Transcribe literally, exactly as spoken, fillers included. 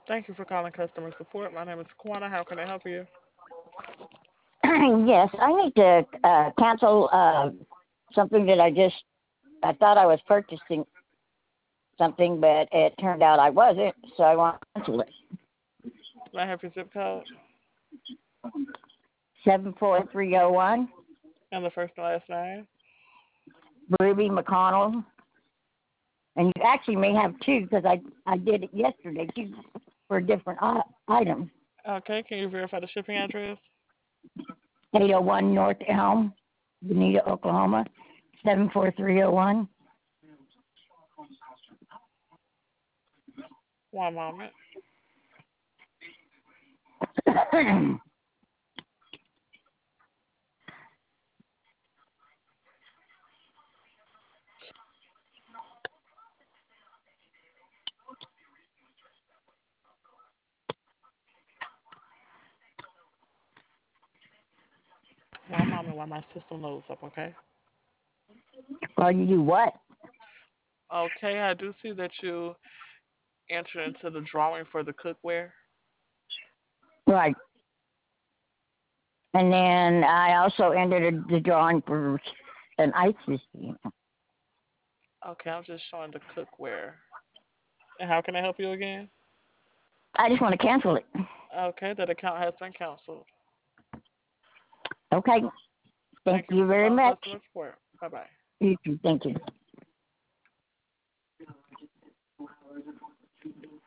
Thank you for calling customer support. My name is Kwana. How can I help you? Yes, I need to uh, cancel uh, something that I just, I thought I was purchasing something, but it turned out I wasn't, so I want to cancel it. Can I have your zip code seven four three zero one, and the first and last name? Ruby McConnell. And you actually may have two because I, I did it yesterday too for a different uh, item. Okay, can you verify the shipping address? eight oh one North Elm, Bonita, Oklahoma, seven four three zero one. One moment. One moment while my system loads up, okay? Well, you do what? Okay, I do see that you entered into the drawing for the cookware. Right. And then I also entered the drawing for an ice machine. Okay, I'm just showing the cookware. And how can I help you again? I just want to cancel it. Okay, that account has been canceled. Okay. Thank Thank you you for very calling much. customer support. Bye bye. You too. Thank you.